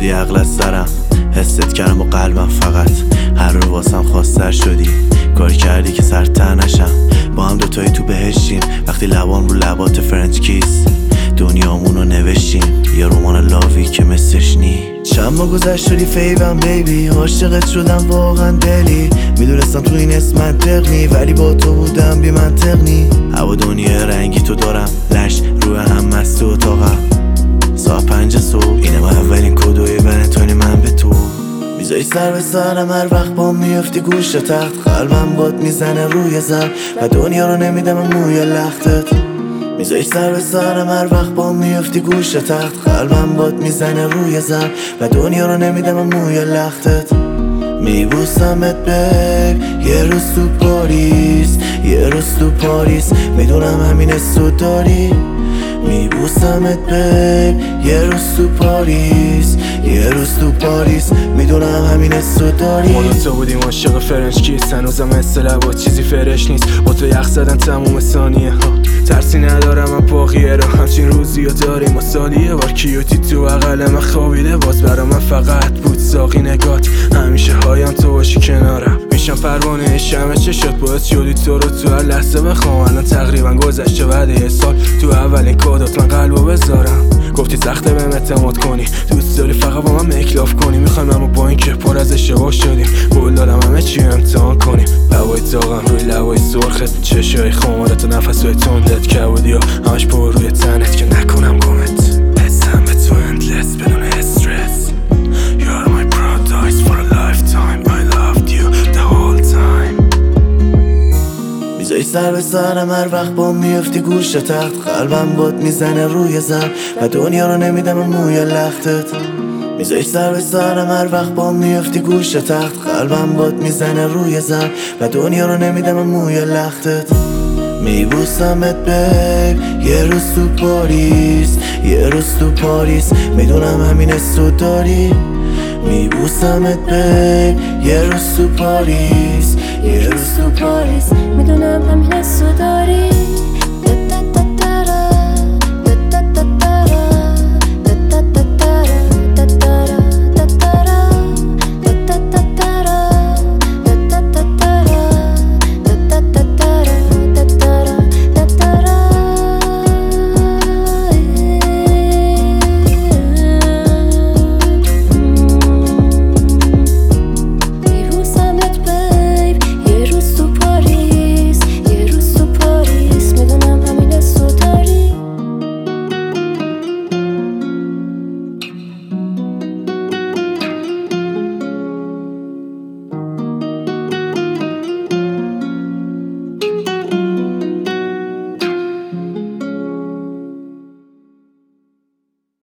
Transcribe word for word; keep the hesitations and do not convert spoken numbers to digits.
بردی عقل از سرم، حست کردم و قلبم فقط هر رو واسم خواستر شدی. کار کردی که سرتر نشم، با هم دوتایی تو بهشتیم وقتی لبام رو لبات فرنچ کیس. دنیامونو نوشتیم یه رمان لاوی که مثلش نی. چند ما گذشت شدی فیبم بیبی، عاشقت شدم واقعا دلی. میدونستم تو این اسم منطق نی، ولی با تو بودم بی منطق نی. هوا دنیا رنگی تو دارم، لش روی هم مست تو اتاقم. ساعت پنج صبح اینه ما اولین کدوی ولنتاین من به تو. میذاری سر به سرم هر وقت با میفتی گوش تخت، قلبم باد میزنه روی زر و دنیا رو نمیدم موی لختت. میذاری سر به سرم هر وقت با میفتی گوش تخت، قلبم باد میزنه روی زر و دنیا رو نمیدم موی لختت. میبوسمت بیب یه روز تو پاریس، یه روز تو پاریس میدونم همین حسو داری. میبوسمت بیب یه روز تو پاریس، یه روز تو پاریس میدونم همین حسو داری. ما تو بودیم عاشق فرنچ کیس، هنوزم حس لبات چیزی فرش نیست. با تو یخ زدن تموم ثانیه ها، ترسی ندارم من باقیه رو. همچین روزی ها داریم و سالی یه بار کیوتی تو بغل من خوابیده. باز برا من فقط بود ساقی نگات، همیشه هایم تو باشی کنارم. میشم پروانه شمع چشات، باعث شدی تو رو تو هر لحظه بخوام. الان تقریبا گذشته بعد یه سال، تو اولین کادات من قلبو بذارم. گفتی سخته بهم اعتماد کنی، دوست داری فقط با من میکلاف کنی. میخوایم اما با این که پر از اشتباه شدیم، قول دادم همه چی امتحان کنیم. هوای داغم روی لبای سرخت، چشای خمارت و نفسای تندت، کبودی ها همش پر روی تنت که نکنم گمت. حسم به تو اندلس بدون استرس. You're my paradise for a lifetime. I loved you the whole time. میذاری سر به سرم هر وقت با میفتی گوش تخت، قلبم باد میزنه روی زر و دنیا رو نمیدم موی لختت. میذاری سر به سرم هر وقت با میفتی گوش تخت، قلبم باد میزنه روی زر و دنیا رو نمیدم موی لختت. میبوسمت بیب یه روز تو پاریس، یه روز تو پاریس میدونم همین حسو داری. میبوسمت بیب یه روز تو پاریس، یه روز تو پاریس میدونم همین حسو داری.